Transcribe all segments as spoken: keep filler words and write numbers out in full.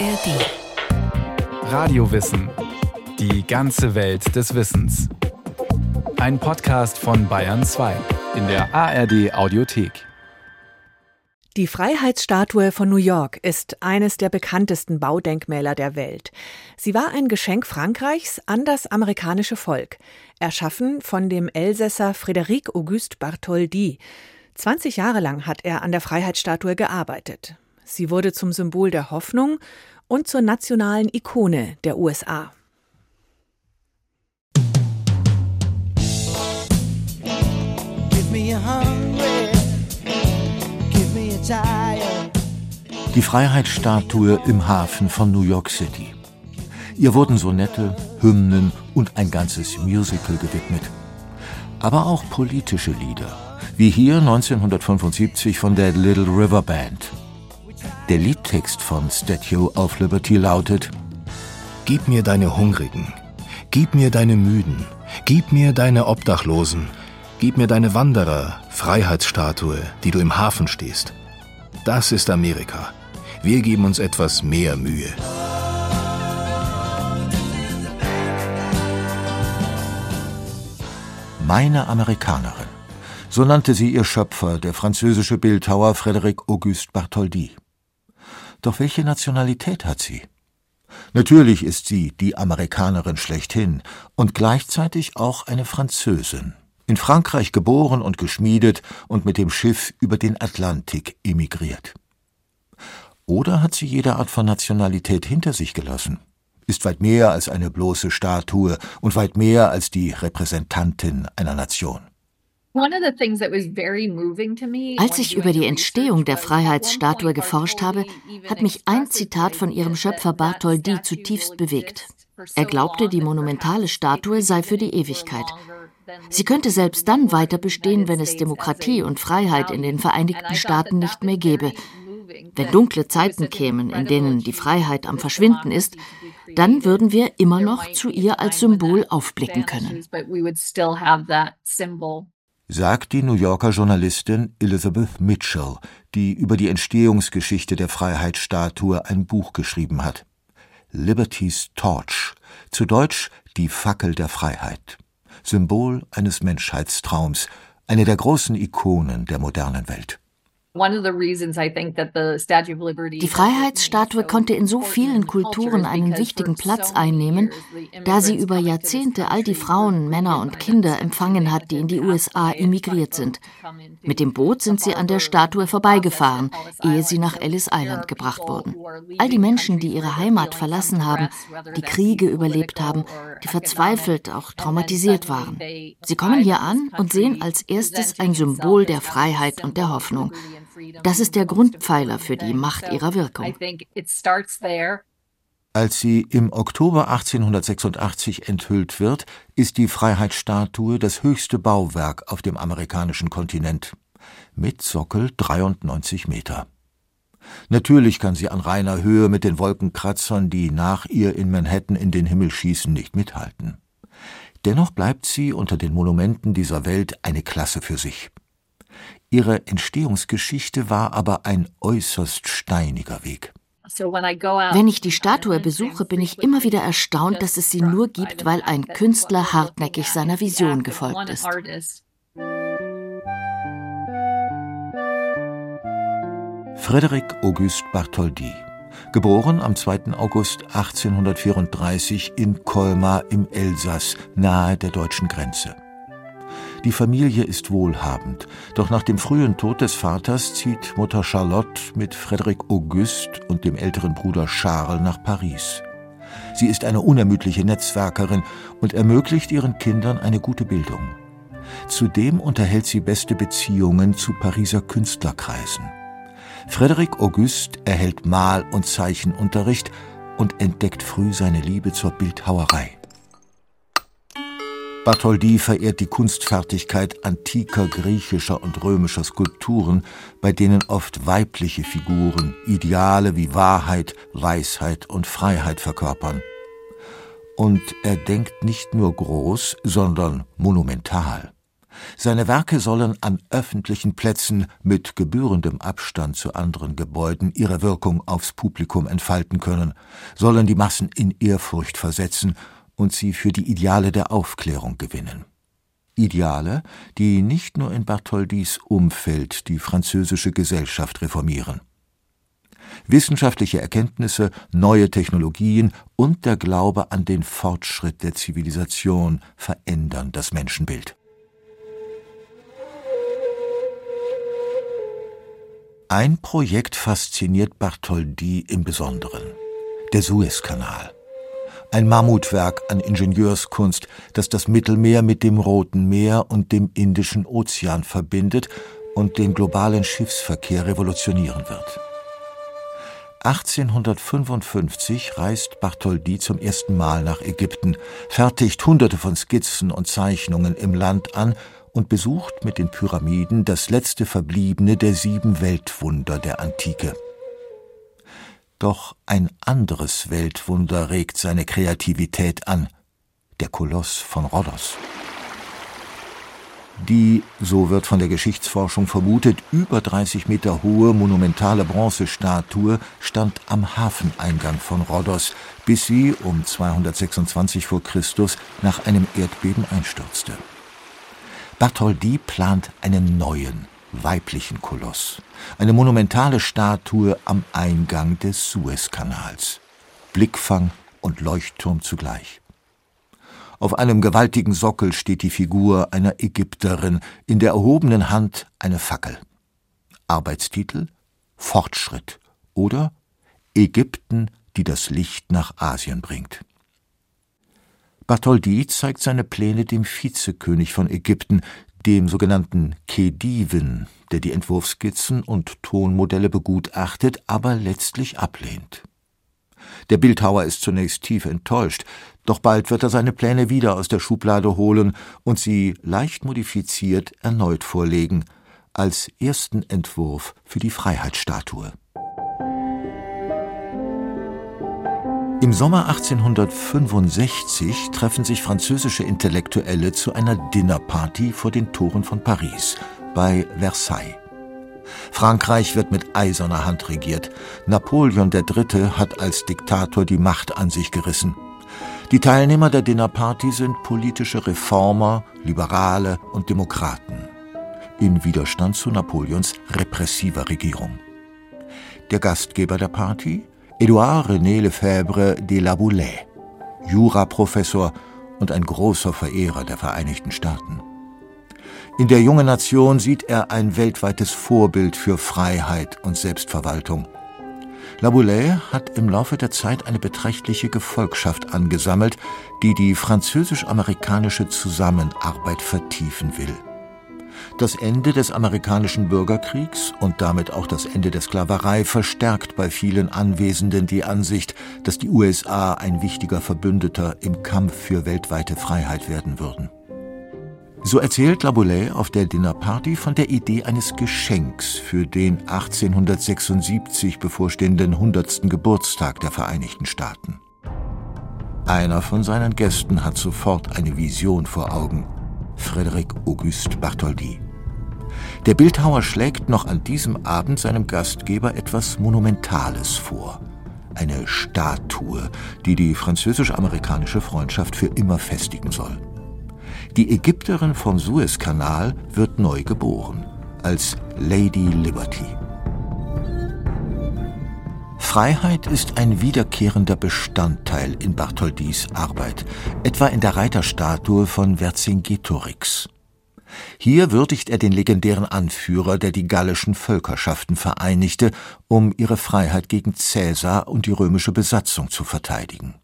R D. Radiowissen. Die ganze Welt des Wissens. Ein Podcast von Bayern zwei in der A R D Audiothek. Die Freiheitsstatue von New York ist eines der bekanntesten Baudenkmäler der Welt. Sie war ein Geschenk Frankreichs an das amerikanische Volk, erschaffen von dem Elsässer Frédéric Auguste Bartholdi. zwanzig Jahre lang hat er an der Freiheitsstatue gearbeitet. Sie wurde zum Symbol der Hoffnung und zur nationalen Ikone der U S A. Die Freiheitsstatue im Hafen von New York City. Ihr wurden Sonette, Hymnen und ein ganzes Musical gewidmet. Aber auch politische Lieder, wie hier neunzehnhundertfünfundsiebzig von der Little River Band. Der Liedtext von Statue of Liberty lautet: Gib mir deine Hungrigen, gib mir deine Müden, gib mir deine Obdachlosen, gib mir deine Wanderer, Freiheitsstatue, die du im Hafen stehst. Das ist Amerika. Wir geben uns etwas mehr Mühe. Meine Amerikanerin. So nannte sie ihr Schöpfer, der französische Bildhauer Frédéric Auguste Bartholdi. Doch welche Nationalität hat sie? Natürlich ist sie die Amerikanerin schlechthin und gleichzeitig auch eine Französin. In Frankreich geboren und geschmiedet und mit dem Schiff über den Atlantik emigriert. Oder hat sie jede Art von Nationalität hinter sich gelassen? Ist weit mehr als eine bloße Statue und weit mehr als die Repräsentantin einer Nation. Als ich über die Entstehung der Freiheitsstatue geforscht habe, hat mich ein Zitat von ihrem Schöpfer Bartholdi zutiefst bewegt. Er glaubte, die monumentale Statue sei für die Ewigkeit. Sie könnte selbst dann weiter bestehen, wenn es Demokratie und Freiheit in den Vereinigten Staaten nicht mehr gäbe. Wenn dunkle Zeiten kämen, in denen die Freiheit am Verschwinden ist, dann würden wir immer noch zu ihr als Symbol aufblicken können, sagt die New Yorker Journalistin Elizabeth Mitchell, die über die Entstehungsgeschichte der Freiheitsstatue ein Buch geschrieben hat. Liberty's Torch, zu Deutsch die Fackel der Freiheit. Symbol eines Menschheitstraums, eine der großen Ikonen der modernen Welt. Die Freiheitsstatue konnte in so vielen Kulturen einen wichtigen Platz einnehmen, da sie über Jahrzehnte all die Frauen, Männer und Kinder empfangen hat, die in die U S A emigriert sind. Mit dem Boot sind sie an der Statue vorbeigefahren, ehe sie nach Ellis Island gebracht wurden. All die Menschen, die ihre Heimat verlassen haben, die Kriege überlebt haben, die verzweifelt, auch traumatisiert waren. Sie kommen hier an und sehen als erstes ein Symbol der Freiheit und der Hoffnung. Das ist der Grundpfeiler für die Macht ihrer Wirkung. Als sie im Oktober achtzehnhundertsechsundachtzig enthüllt wird, ist die Freiheitsstatue das höchste Bauwerk auf dem amerikanischen Kontinent. Mit Sockel dreiundneunzig Meter. Natürlich kann sie an reiner Höhe mit den Wolkenkratzern, die nach ihr in Manhattan in den Himmel schießen, nicht mithalten. Dennoch bleibt sie unter den Monumenten dieser Welt eine Klasse für sich. Ihre Entstehungsgeschichte war aber ein äußerst steiniger Weg. Wenn ich die Statue besuche, bin ich immer wieder erstaunt, dass es sie nur gibt, weil ein Künstler hartnäckig seiner Vision gefolgt ist. Frédéric Auguste Bartholdi, geboren am zweiten August achtzehnhundertvierunddreißig in Colmar im Elsass, nahe der deutschen Grenze. Die Familie ist wohlhabend, doch nach dem frühen Tod des Vaters zieht Mutter Charlotte mit Frédéric Auguste und dem älteren Bruder Charles nach Paris. Sie ist eine unermüdliche Netzwerkerin und ermöglicht ihren Kindern eine gute Bildung. Zudem unterhält sie beste Beziehungen zu Pariser Künstlerkreisen. Frédéric Auguste erhält Mal- und Zeichenunterricht und entdeckt früh seine Liebe zur Bildhauerei. Bartholdi verehrt die Kunstfertigkeit antiker griechischer und römischer Skulpturen, bei denen oft weibliche Figuren Ideale wie Wahrheit, Weisheit und Freiheit verkörpern. Und er denkt nicht nur groß, sondern monumental. Seine Werke sollen an öffentlichen Plätzen mit gebührendem Abstand zu anderen Gebäuden ihre Wirkung aufs Publikum entfalten können, sollen die Massen in Ehrfurcht versetzen und sie für die Ideale der Aufklärung gewinnen. Ideale, die nicht nur in Bartholdys Umfeld die französische Gesellschaft reformieren. Wissenschaftliche Erkenntnisse, neue Technologien und der Glaube an den Fortschritt der Zivilisation verändern das Menschenbild. Ein Projekt fasziniert Bartholdy im Besonderen: der Suezkanal. Ein Mammutwerk an Ingenieurskunst, das das Mittelmeer mit dem Roten Meer und dem Indischen Ozean verbindet und den globalen Schiffsverkehr revolutionieren wird. achtzehnhundertfünfundfünfzig reist Bartholdy zum ersten Mal nach Ägypten, fertigt Hunderte von Skizzen und Zeichnungen im Land an und besucht mit den Pyramiden das letzte verbliebene der sieben Weltwunder der Antike. Doch ein anderes Weltwunder regt seine Kreativität an: der Koloss von Rhodos. Die, so wird von der Geschichtsforschung vermutet, über dreißig Meter hohe monumentale Bronzestatue stand am Hafeneingang von Rhodos, bis sie um zweihundertsechsundzwanzig vor Christus nach einem Erdbeben einstürzte. Bartholdy plant einen neuen, weiblichen Koloss, eine monumentale Statue am Eingang des Suezkanals, Blickfang und Leuchtturm zugleich. Auf einem gewaltigen Sockel steht die Figur einer Ägypterin, in der erhobenen Hand eine Fackel. Arbeitstitel: Fortschritt oder Ägypten, die das Licht nach Asien bringt. Bartholdy zeigt seine Pläne dem Vizekönig von Ägypten, dem sogenannten Khediven, der die Entwurfsskizzen und Tonmodelle begutachtet, aber letztlich ablehnt. Der Bildhauer ist zunächst tief enttäuscht, doch bald wird er seine Pläne wieder aus der Schublade holen und sie leicht modifiziert erneut vorlegen, als ersten Entwurf für die Freiheitsstatue. Im Sommer achtzehnhundertfünfundsechzig treffen sich französische Intellektuelle zu einer Dinnerparty vor den Toren von Paris, bei Versailles. Frankreich wird mit eiserner Hand regiert. Napoleon der Dritte hat als Diktator die Macht an sich gerissen. Die Teilnehmer der Dinnerparty sind politische Reformer, Liberale und Demokraten, in Widerstand zu Napoleons repressiver Regierung. Der Gastgeber der Party: Édouard René Lefebvre de La Boulaye, Juraprofessor und ein großer Verehrer der Vereinigten Staaten. In der jungen Nation sieht er ein weltweites Vorbild für Freiheit und Selbstverwaltung. La Boulaye hat im Laufe der Zeit eine beträchtliche Gefolgschaft angesammelt, die die französisch-amerikanische Zusammenarbeit vertiefen will. Das Ende des amerikanischen Bürgerkriegs und damit auch das Ende der Sklaverei verstärkt bei vielen Anwesenden die Ansicht, dass die U S A ein wichtiger Verbündeter im Kampf für weltweite Freiheit werden würden. So erzählt La Boulaye auf der Dinnerparty von der Idee eines Geschenks für den achtzehnhundertsechsundsiebzig bevorstehenden hundertsten Geburtstag der Vereinigten Staaten. Einer von seinen Gästen hat sofort eine Vision vor Augen: Frédéric Auguste Bartholdy. Der Bildhauer schlägt noch an diesem Abend seinem Gastgeber etwas Monumentales vor: eine Statue, die die französisch-amerikanische Freundschaft für immer festigen soll. Die Ägypterin vom Suezkanal wird neu geboren, als Lady Liberty. Freiheit ist ein wiederkehrender Bestandteil in Bartholdys Arbeit, etwa in der Reiterstatue von Vercingetorix. Hier würdigt er den legendären Anführer, der die gallischen Völkerschaften vereinigte, um ihre Freiheit gegen Cäsar und die römische Besatzung zu verteidigen.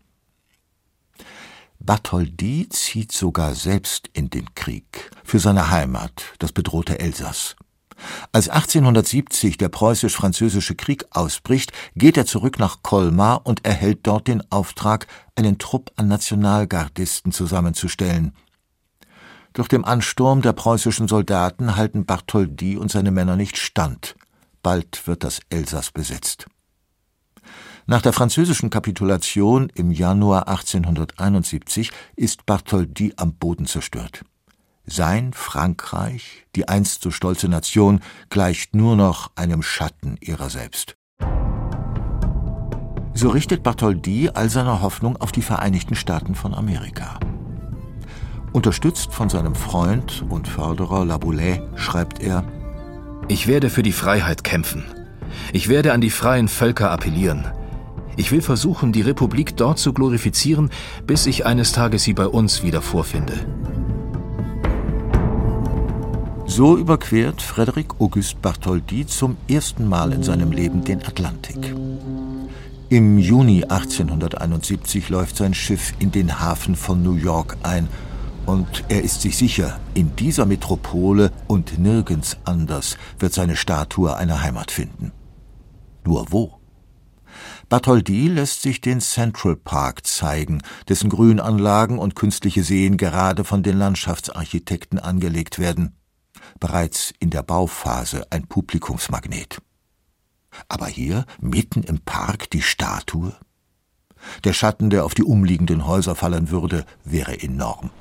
Bartholdy zieht sogar selbst in den Krieg für seine Heimat, das bedrohte Elsass. Als achtzehnhundertsiebzig der preußisch-französische Krieg ausbricht, geht er zurück nach Colmar und erhält dort den Auftrag, einen Trupp an Nationalgardisten zusammenzustellen. Doch dem Ansturm der preußischen Soldaten halten Bartholdy und seine Männer nicht stand. Bald wird das Elsass besetzt. Nach der französischen Kapitulation im Januar achtzehnhunderteinundsiebzig ist Bartholdy am Boden zerstört. Sein Frankreich, die einst so stolze Nation, gleicht nur noch einem Schatten ihrer selbst. So richtet Bartholdi all seine Hoffnung auf die Vereinigten Staaten von Amerika. Unterstützt von seinem Freund und Förderer La Boulaye schreibt er: Ich werde für die Freiheit kämpfen. Ich werde an die freien Völker appellieren. Ich will versuchen, die Republik dort zu glorifizieren, bis ich eines Tages sie bei uns wieder vorfinde. So überquert Frédéric Auguste Bartholdi zum ersten Mal in seinem Leben den Atlantik. Im Juni achtzehnhunderteinundsiebzig läuft sein Schiff in den Hafen von New York ein und er ist sich sicher, in dieser Metropole und nirgends anders wird seine Statue eine Heimat finden. Nur wo? Bartholdi lässt sich den Central Park zeigen, dessen Grünanlagen und künstliche Seen gerade von den Landschaftsarchitekten angelegt werden. Bereits in der Bauphase ein Publikumsmagnet. Aber hier, mitten im Park, die Statue? Der Schatten, der auf die umliegenden Häuser fallen würde, wäre enorm.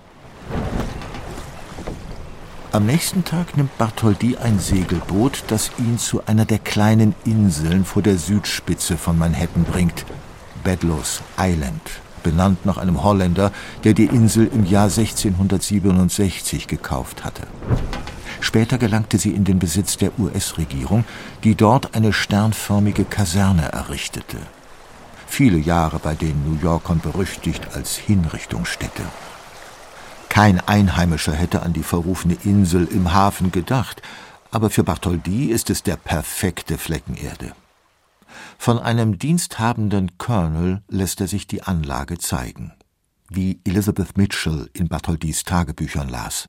Am nächsten Tag nimmt Bartholdi ein Segelboot, das ihn zu einer der kleinen Inseln vor der Südspitze von Manhattan bringt. Bedloes Island, benannt nach einem Holländer, der die Insel im Jahr sechzehnhundertsiebenundsechzig gekauft hatte. Später gelangte sie in den Besitz der U S-Regierung, die dort eine sternförmige Kaserne errichtete. Viele Jahre bei den New Yorkern berüchtigt als Hinrichtungsstätte. Kein Einheimischer hätte an die verrufene Insel im Hafen gedacht, aber für Bartholdi ist es der perfekte Flecken Erde. Von einem diensthabenden Colonel lässt er sich die Anlage zeigen, wie Elizabeth Mitchell in Bartholdis Tagebüchern las.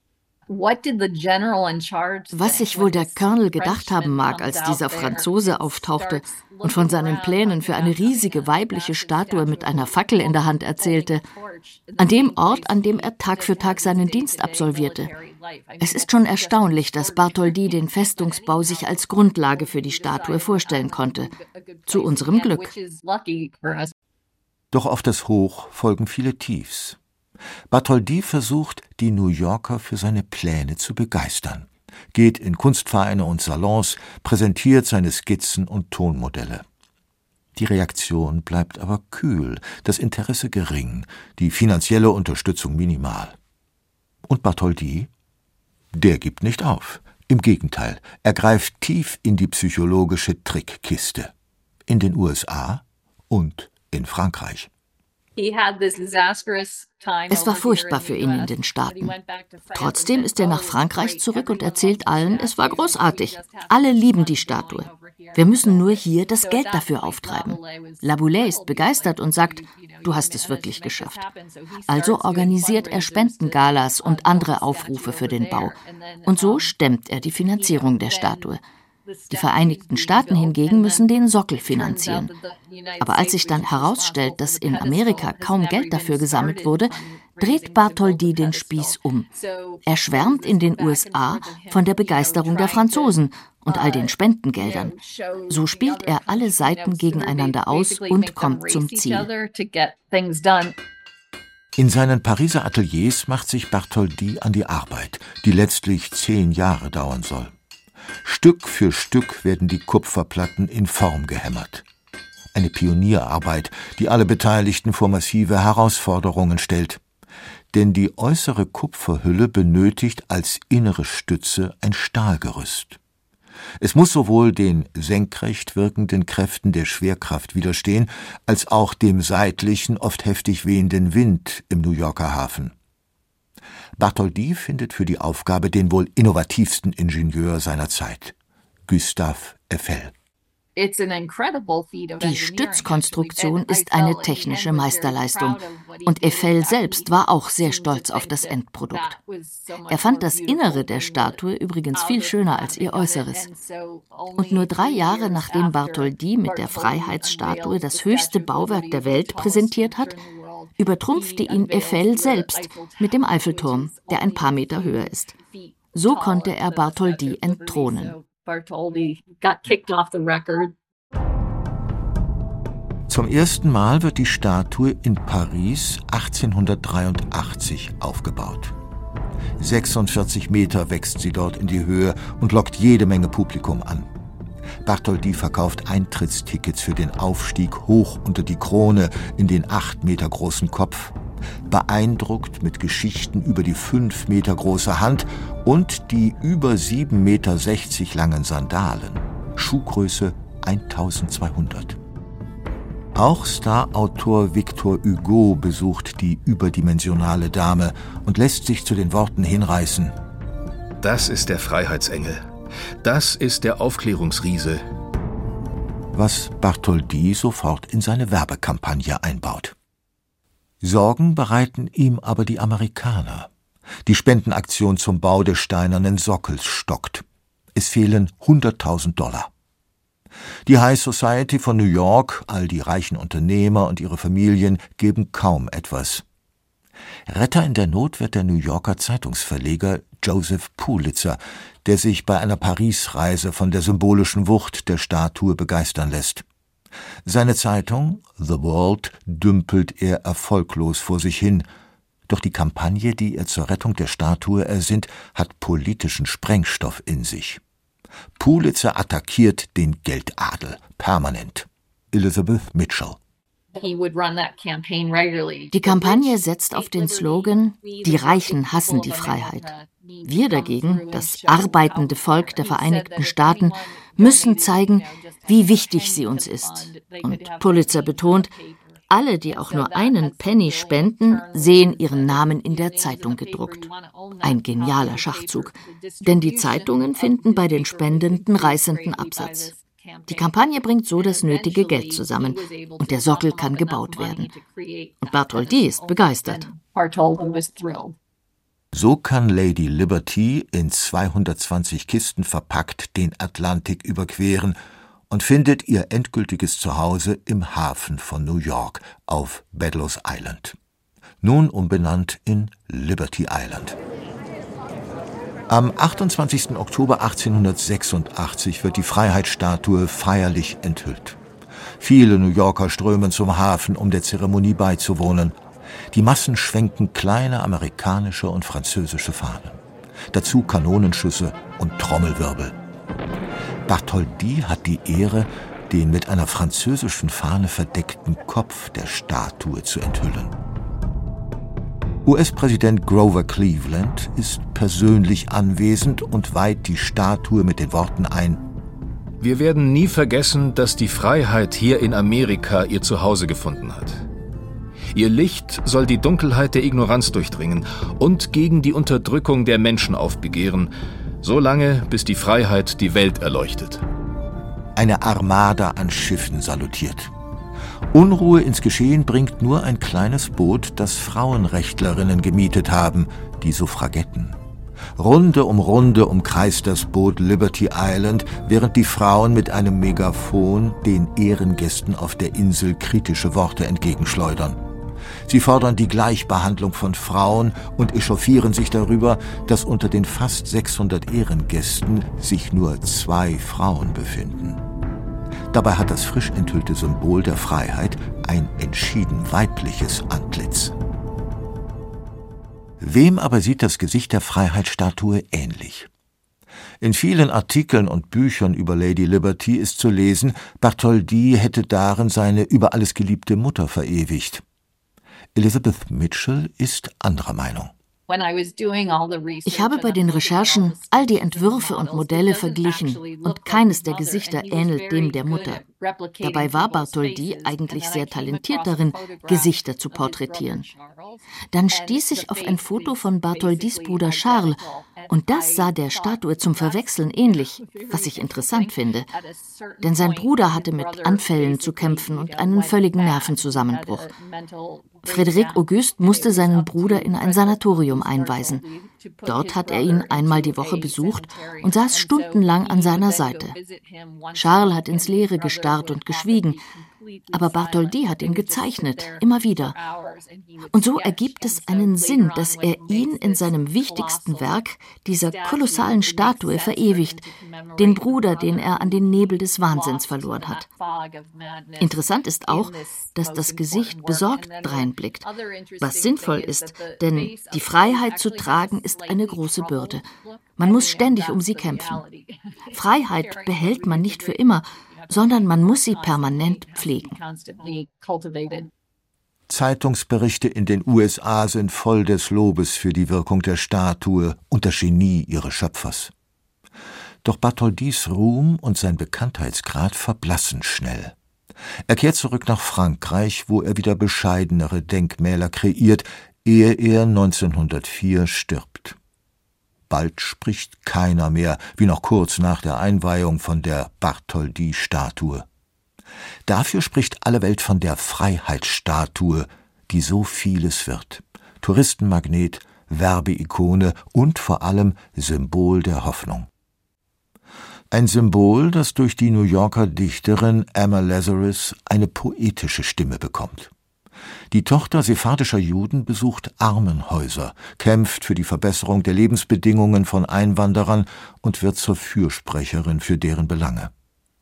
Was sich wohl der Colonel gedacht haben mag, als dieser Franzose auftauchte und von seinen Plänen für eine riesige weibliche Statue mit einer Fackel in der Hand erzählte, an dem Ort, an dem er Tag für Tag seinen Dienst absolvierte. Es ist schon erstaunlich, dass Bartholdi den Festungsbau sich als Grundlage für die Statue vorstellen konnte. Zu unserem Glück. Doch auf das Hoch folgen viele Tiefs. Bartholdi versucht, die New Yorker für seine Pläne zu begeistern, geht in Kunstvereine und Salons, präsentiert seine Skizzen und Tonmodelle. Die Reaktion bleibt aber kühl, das Interesse gering, die finanzielle Unterstützung minimal. Und Bartholdi? Der gibt nicht auf. Im Gegenteil, er greift tief in die psychologische Trickkiste. In den U S A und in Frankreich. Es war furchtbar für ihn in den Staaten. Trotzdem ist er nach Frankreich zurück und erzählt allen, es war großartig. Alle lieben die Statue. Wir müssen nur hier das Geld dafür auftreiben. La Boulaye ist begeistert und sagt, du hast es wirklich geschafft. Also organisiert er Spendengalas und andere Aufrufe für den Bau. Und so stemmt er die Finanzierung der Statue. Die Vereinigten Staaten hingegen müssen den Sockel finanzieren. Aber als sich dann herausstellt, dass in Amerika kaum Geld dafür gesammelt wurde, dreht Bartholdi den Spieß um. Er schwärmt in den U S A von der Begeisterung der Franzosen und all den Spendengeldern. So spielt er alle Seiten gegeneinander aus und kommt zum Ziel. In seinen Pariser Ateliers macht sich Bartholdi an die Arbeit, die letztlich zehn Jahre dauern soll. Stück für Stück werden die Kupferplatten in Form gehämmert. Eine Pionierarbeit, die alle Beteiligten vor massive Herausforderungen stellt. Denn die äußere Kupferhülle benötigt als innere Stütze ein Stahlgerüst. Es muss sowohl den senkrecht wirkenden Kräften der Schwerkraft widerstehen, als auch dem seitlichen, oft heftig wehenden Wind im New Yorker Hafen. Bartholdi findet für die Aufgabe den wohl innovativsten Ingenieur seiner Zeit, Gustave Eiffel. Die Stützkonstruktion ist eine technische Meisterleistung und Eiffel selbst war auch sehr stolz auf das Endprodukt. Er fand das Innere der Statue übrigens viel schöner als ihr Äußeres. Und nur drei Jahre nachdem Bartholdi mit der Freiheitsstatue das höchste Bauwerk der Welt präsentiert hat, übertrumpfte ihn Eiffel selbst mit dem Eiffelturm, der ein paar Meter höher ist. So konnte er Bartholdi entthronen. Zum ersten Mal wird die Statue in Paris achtzehnhundertdreiundachtzig aufgebaut. sechsundvierzig Meter wächst sie dort in die Höhe und lockt jede Menge Publikum an. Bartholdi verkauft Eintrittstickets für den Aufstieg hoch unter die Krone in den acht Meter großen Kopf, beeindruckt mit Geschichten über die fünf Meter große Hand und die über sieben Meter sechzig langen Sandalen. Schuhgröße eintausendzweihundert. Auch Starautor Victor Hugo besucht die überdimensionale Dame und lässt sich zu den Worten hinreißen: Das ist der Freiheitsengel. Das ist der Aufklärungsriese. Was Bartholdi sofort in seine Werbekampagne einbaut. Sorgen bereiten ihm aber die Amerikaner. Die Spendenaktion zum Bau des steinernen Sockels stockt. Es fehlen hunderttausend Dollar. Die High Society von New York, all die reichen Unternehmer und ihre Familien geben kaum etwas. Retter in der Not wird der New Yorker Zeitungsverleger Joseph Pulitzer, der sich bei einer Paris-Reise von der symbolischen Wucht der Statue begeistern lässt. Seine Zeitung, The World, dümpelt er erfolglos vor sich hin. Doch die Kampagne, die er zur Rettung der Statue ersinnt, hat politischen Sprengstoff in sich. Pulitzer attackiert den Geldadel permanent. Elizabeth Mitchell. Die Kampagne setzt auf den Slogan: Die Reichen hassen die Freiheit. Wir dagegen, das arbeitende Volk der Vereinigten Staaten, müssen zeigen, wie wichtig sie uns ist. Und Pulitzer betont, alle, die auch nur einen Penny spenden, sehen ihren Namen in der Zeitung gedruckt. Ein genialer Schachzug, denn die Zeitungen finden bei den Spendenden reißenden Absatz. Die Kampagne bringt so das nötige Geld zusammen und der Sockel kann gebaut werden. Und Bartholdi ist begeistert. So kann Lady Liberty in zweihundertzwanzig Kisten verpackt den Atlantik überqueren und findet ihr endgültiges Zuhause im Hafen von New York auf Bedloes Island, nun umbenannt in Liberty Island. Am achtundzwanzigsten Oktober achtzehnhundertsechsundachtzig wird die Freiheitsstatue feierlich enthüllt. Viele New Yorker strömen zum Hafen, um der Zeremonie beizuwohnen. Die Massen schwenken kleine amerikanische und französische Fahnen. Dazu Kanonenschüsse und Trommelwirbel. Bartholdi hat die Ehre, den mit einer französischen Fahne verdeckten Kopf der Statue zu enthüllen. U S-Präsident Grover Cleveland ist persönlich anwesend und weiht die Statue mit den Worten ein: Wir werden nie vergessen, dass die Freiheit hier in Amerika ihr Zuhause gefunden hat. Ihr Licht soll die Dunkelheit der Ignoranz durchdringen und gegen die Unterdrückung der Menschen aufbegehren, so lange, bis die Freiheit die Welt erleuchtet. Eine Armada an Schiffen salutiert. Unruhe ins Geschehen bringt nur ein kleines Boot, das Frauenrechtlerinnen gemietet haben, die Suffragetten. Runde um Runde umkreist das Boot Liberty Island, während die Frauen mit einem Megafon den Ehrengästen auf der Insel kritische Worte entgegenschleudern. Sie fordern die Gleichbehandlung von Frauen und echauffieren sich darüber, dass unter den fast sechshundert Ehrengästen sich nur zwei Frauen befinden. Dabei hat das frisch enthüllte Symbol der Freiheit ein entschieden weibliches Antlitz. Wem aber sieht das Gesicht der Freiheitsstatue ähnlich? In vielen Artikeln und Büchern über Lady Liberty ist zu lesen, Bartholdi hätte darin seine über alles geliebte Mutter verewigt. Elizabeth Mitchell ist anderer Meinung. Ich habe bei den Recherchen all die Entwürfe und Modelle verglichen und keines der Gesichter ähnelt dem der Mutter. Dabei war Bartholdi eigentlich sehr talentiert darin, Gesichter zu porträtieren. Dann stieß ich auf ein Foto von Bartholdis Bruder Charles und das sah der Statue zum Verwechseln ähnlich, was ich interessant finde. Denn sein Bruder hatte mit Anfällen zu kämpfen und einen völligen Nervenzusammenbruch. Frédéric Auguste musste seinen Bruder in ein Sanatorium einweisen. Dort hat er ihn einmal die Woche besucht und saß stundenlang an seiner Seite. Charles hat ins Leere gestarrt und geschwiegen, aber Bartholdi hat ihn gezeichnet, immer wieder. Und so ergibt es einen Sinn, dass er ihn in seinem wichtigsten Werk, dieser kolossalen Statue, verewigt, den Bruder, den er an den Nebel des Wahnsinns verloren hat. Interessant ist auch, dass das Gesicht besorgt dreinblickt, was sinnvoll ist, denn die Freiheit zu tragen ist eine große Bürde. Man muss ständig um sie kämpfen. Freiheit behält man nicht für immer, sondern man muss sie permanent pflegen. Zeitungsberichte in den U S A sind voll des Lobes für die Wirkung der Statue und das Genie ihres Schöpfers. Doch Bartholdis Ruhm und sein Bekanntheitsgrad verblassen schnell. Er kehrt zurück nach Frankreich, wo er wieder bescheidenere Denkmäler kreiert, ehe er neunzehnhundertvier stirbt. Bald spricht keiner mehr, wie noch kurz nach der Einweihung, von der Bartholdi-Statue. Dafür spricht alle Welt von der Freiheitsstatue, die so vieles wird. Touristenmagnet, Werbeikone und vor allem Symbol der Hoffnung. Ein Symbol, das durch die New Yorker Dichterin Emma Lazarus eine poetische Stimme bekommt. Die Tochter sephardischer Juden besucht Armenhäuser, kämpft für die Verbesserung der Lebensbedingungen von Einwanderern und wird zur Fürsprecherin für deren Belange.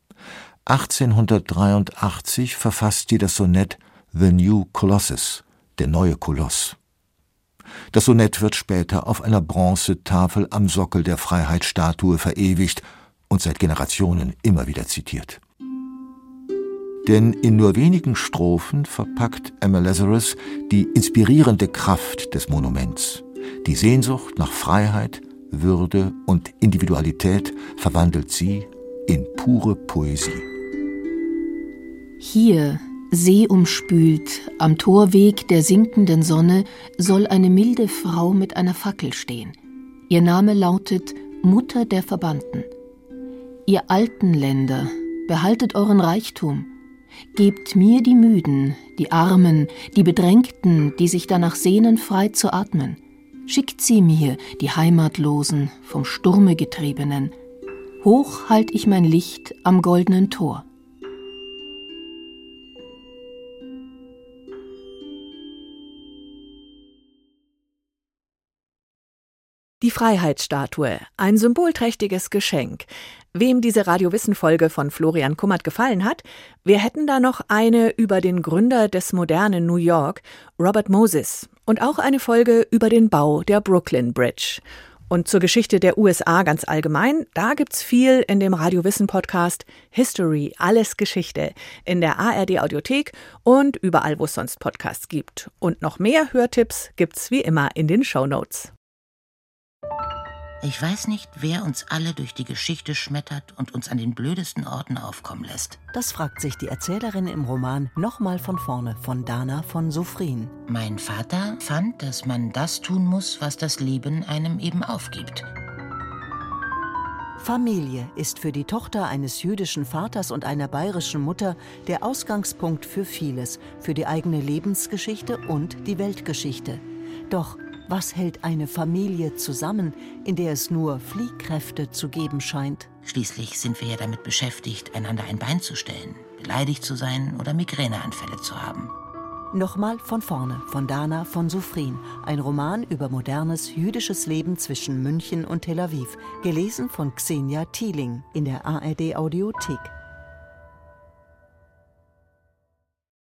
achtzehnhundertdreiundachtzig verfasst sie das Sonett »The New Colossus«, der neue Koloss. Das Sonett wird später auf einer Bronzetafel am Sockel der Freiheitsstatue verewigt und seit Generationen immer wieder zitiert. Denn in nur wenigen Strophen verpackt Emma Lazarus die inspirierende Kraft des Monuments. Die Sehnsucht nach Freiheit, Würde und Individualität verwandelt sie in pure Poesie. Hier, seeumspült, am Torweg der sinkenden Sonne, soll eine milde Frau mit einer Fackel stehen. Ihr Name lautet Mutter der Verbannten. Ihr alten Länder, behaltet euren Reichtum. Gebt mir die Müden, die Armen, die Bedrängten, die sich danach sehnen, frei zu atmen. Schickt sie mir, die Heimatlosen, vom Sturme Getriebenen. Hoch halt ich mein Licht am goldenen Tor. Die Freiheitsstatue, ein symbolträchtiges Geschenk. Wem diese Radio-Wissen-Folge von Florian Kummert gefallen hat, wir hätten da noch eine über den Gründer des modernen New York, Robert Moses, und auch eine Folge über den Bau der Brooklyn Bridge. Und zur Geschichte der U S A ganz allgemein, da gibt's viel in dem Radio-Wissen-Podcast History, alles Geschichte, in der A R D-Audiothek und überall, wo es sonst Podcasts gibt. Und noch mehr Hörtipps gibt's wie immer in den Shownotes. Ich weiß nicht, wer uns alle durch die Geschichte schmettert und uns an den blödesten Orten aufkommen lässt. Das fragt sich die Erzählerin im Roman Nochmal von vorne von Dana von Sophrin. Mein Vater fand, dass man das tun muss, was das Leben einem eben aufgibt. Familie ist für die Tochter eines jüdischen Vaters und einer bayerischen Mutter der Ausgangspunkt für vieles, für die eigene Lebensgeschichte und die Weltgeschichte. Doch was hält eine Familie zusammen, in der es nur Fliehkräfte zu geben scheint? Schließlich sind wir ja damit beschäftigt, einander ein Bein zu stellen, beleidigt zu sein oder Migräneanfälle zu haben. Nochmal von vorne von Dana von Sophrin, ein Roman über modernes jüdisches Leben zwischen München und Tel Aviv, gelesen von Xenia Thieling in der A R D-Audiothek.